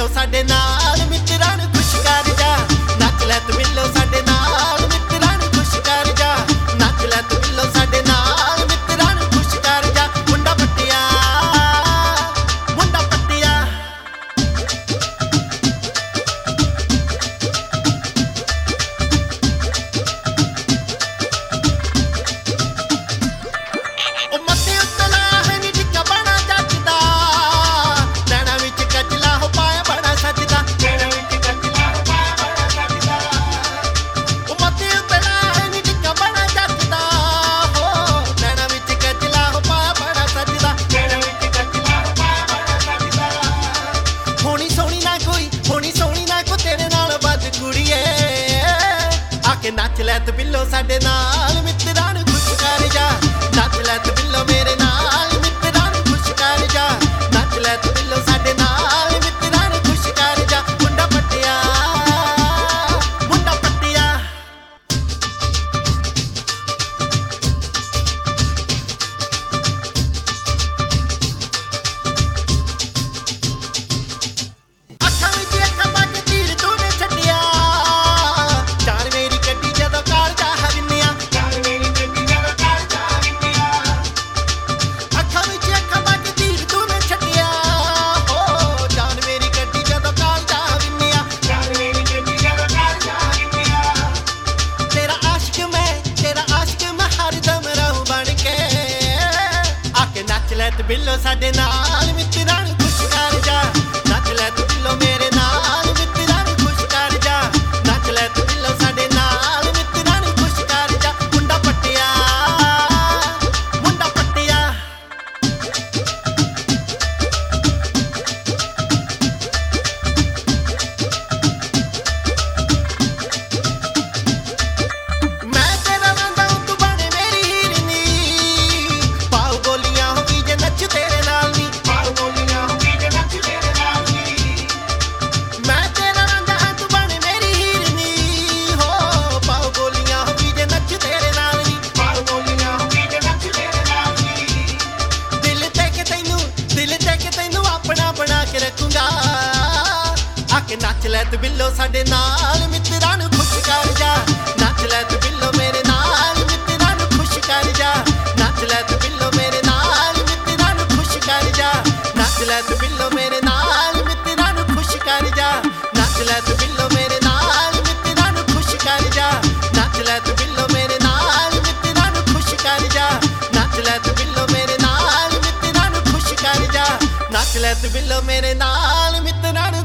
ਬਿੱਲੋ ਸਾਡੇ ਨਾਲ ਮਿੱਤਰਾਂ ਨੂੰ ਖੁਸ਼ ਕਰ ਜਾ। ਨੱਚ ਲੈ ਤੂੰ ਬਿੱਲੋ ਸਾਡੇ ਨਾਲ ਮਿੱਤਰਾਂ ਨੂੰ ਖੁਸ਼ ਕਰ ਜਾ। ਨੱਚ ਲੈ ਤੂੰ ਬਿੱਲੋ ਸਾਡੇ ਨਾਲ ਮਿੱਤਰਾਂ ਨੂੰ ਖੁਸ਼ ਕਰ ਜਾ। ਮੁੰਡਾ ਪੱਟਿਆ ਮੁੰਡਾ ਪੱਟਿਆ। ਉਹ ਮੱਥੇ ਉੱਤੇ ਲਾਇਆ ਹੈ ਨੀ ਟਿੱਕਾ ਬਣਾ ਜੱਜਦਾ, ਨੈਣਾ ਵਿੱਚ ਕਜਲਾ ਹੋ ਪਾਇਆ ਬੜਾ ਸੱਜਦਾ। ਨੈਣਾ ਵਿੱਚ ਕਜਲਾ ਹੋ ਪਾਇਆ ਬੜਾ ਸੱਜਦਾ। ਉਹ ਮੱਥੇ ਉੱਤੇ ਲਾਇਆ ਹੈ ਨੀ ਟਿੱਕਾ ਬਣਾ ਜੱਜਦਾ, ਹੋ ਨੈਣਾ ਵਿੱਚ ਕਜਲਾ ਹੋ ਪਾਇਆ ਬੜਾ ਸੱਜਦਾ। ਨੈਣਾ ਵਿੱਚ ਕਜਲਾ ਹੋ ਪਾਇਆ ਬੜਾ ਸੱਜਦਾ। ਹੋਣੀ ਸੋਹਣੀ ਨਾ ਕੋਈ ਤੇਰੇ ਨਾਲ ਵੱਧ ਕੁੜੀਏ, ਆ ਕੇ ਨੱਚ ਲੈ ਤੂੰ ਬਿੱਲੋ ਸਾਡੇ ਨਾਲ ਮਿੱਤਰਾਂ ਨੂੰ ਖੁਸ਼ ਕਰ ਜਾ। ਨੱਚ ਲੈ ਤੂੰ ਬਿੱਲੋ ਮੇਰੇ ਨਾਲ ਮਿੱਤਰਾਂ ਨੂੰ ਖੁਸ਼ ਕਰ ਜਾ। ਨੱਚ ਲੈ ਤੂੰ ਬਿੱਲੋ ਸਾਡੇ ਨਾਲ ਮਿੱਤਰਾਂ ਨੂੰ ਖੁਸ਼ ਕਰ ਜਾ। ਮੁੰਡਾ ਪੱਟਿਆ ਮੁੰਡਾ ਪੱਟਿਆ। ਅੱਖਾਂ ਵਿੱਚ ਅੱਖਾਂ ਪਾ ਕੇ ਤੀਰ ਤੂੰ ਨੇ ਛੱਡਿਆ, ਜਾਨ ਮੇਰੀ ਕੱਢੀ ਜਦੋਂ ਕਾਲਜਾ ਹਰਨਿਆ। ਜਾਨ ਮੇਰੀ ਕੱਢੀ ਜਦੋਂ ਕਾਲਜਾ ਹਰਨਿਆ। ਅੱਖਾਂ ਵਿੱਚ ਅੱਖਾਂ ਪਾ ਕੇ ਤੀਰ ਤੂੰ ਨੇ ਛੱਡਿਆ, ਹੋ ਜਾਨ ਮੇਰੀ ਕੱਢੀ ਜਦੋਂ ਕਾਲਜਾ ਹਰਨਿਆ। ਜਾਨ ਮੇਰੀ ਕੱਢੀ ਜਦੋਂ ਕਾਲਜਾ ਹਰਨਿਆ। ਤੇਰਾ ਆਸ਼ਿਕ ਮੈਂ ਹਰਦਮ ਰਹੂੰ ਬਣ ਕੇ, ਆ ਕੇ ਨੱਚ ਲੈ ਤੂੰ ਬਿੱਲੋ ਸਾਡੇ ਨਾਲ ਮਿੱਤਰਾਂ ਨੂੰ ਖੁਸ਼ ਕਰ ਜਾ। ਨੱਚ ਲੈ ਤੂੰ ਬਿੱਲੋ ਮੇਰੇ ਨਾਲ ਮਿੱਤਰਾਂ ਨੂੰ ਖੁਸ਼ ਕਰ ਜਾ। ਨੱਚ ਲੈ ਤੂੰ ਬਿੱਲੋ ਸਾਡੇ ਨਾਲ ਮਿੱਤਰਾਂ ਨੂੰ ਖੁਸ਼ ਕਰ ਜਾ। ਮੁੰਡਾ ਪੱਟਿਆ ਮੁੰਡਾ ਪੱਟਿਆ। ਮੈਂ ਤੇਰਾ ਰਾਂਝਾ ਤੂੰ ਬਣੇ ਮੇਰੀ ਹੀਰਨੀ, ਪਾਉ ਬੋਲੀਆਂ ਹੋ ਵੀ ਜੇ ਨੱਚ ਤੇਰੇ ਨਾਲ ਨੀ। ਪਾਉ ਬੋਲੀਆਂ ਹੋ ਵੀ ਜੇ ਨੱਚ ਤੇਰੇ ਨਾਲ ਨੀ। ਮੈਂ ਤੇਰਾ ਰਾਂਝਾ ਤੂੰ ਬਣੇ ਮੇਰੀ ਹੀਰਨੀ, ਹੋ ਪਾਉ ਬੋਲੀਆਂ ਹੋ ਵੀ ਜੇ ਨੱਚ ਤੇਰੇ ਨਾਲ ਨੀ। ਪਾਉ ਬੋਲੀਆਂ ਹੋ ਵੀ ਜੇ ਨੱਚ ਤੇਰੇ ਨਾਲ ਨੀ। ਦਿਲ ਤੇ ਕਿ ਤੈਨੂੰ ਆਪਣਾ ਬਣਾ ਕੇ ਰੱਖੂੰਗਾ, ਆ ਕੇ ਨੱਚ ਲੈ ਤੂੰ ਬਿੱਲੋ ਸਾਡੇ ਨਾਲ ਮਿੱਤਰਾਂ ਨੂੰ ਖੁਸ਼ ਕਰ ਜਾ। ਨੱਚ ਲੈ ਤੂੰ ਬਿੱਲੋ ਮੇਰੇ ਨਾਲ ਮਿੱਤਰਾਂ ਨੂੰ ਖੁਸ਼ ਕਰ ਜਾ। ਨੱਚ ਲੈ ਤੂੰ ਬਿੱਲੋ ਮੇਰੇ ਨਾਲ ਮਿੱਤਰਾਂ ਨੂੰ ਖੁਸ਼ ਕਰ ਜਾ। ਨੱਚ ਲੈ ਤੂੰ ਬਿੱਲੋ ਮੇਰੇ ਨਾਲ ਮਿੱਤਰਾਂ ਨੂੰ ਖੁਸ਼ ਕਰ ਜਾ। ਨੱਚ ਲੈ ਤੂੰ ਬਿੱਲੋ ਮੇਰੇ ਨਾਲ ਮਿੱਤਰਾਂ ਨੂੰ ਖੁਸ਼ ਕਰ ਜਾ। ਨੱਚ ਲੈ ਤੂੰ ਬਿੱਲੋ ਮੇਰੇ ਨਾਲ ਮਿੱਤਰਾਂ ਨੂੰ ਖੁਸ਼ ਕਰ ਜਾ। ਨੱਚ ਲੈ ਤੂੰ ਬਿੱਲੋ ਮੇਰੇ ਨਾਲ ਮਿੱਤਰਾਂ ਨੂੰ ਖੁਸ਼ ਕਰ ਜਾ। ਨੱਚ ਲੈ ਤੂੰ ਬਿੱਲੋ ਮੇਰੇ ਨਾਲ ਮਿੱਤਰਾਂ ਨੂੰ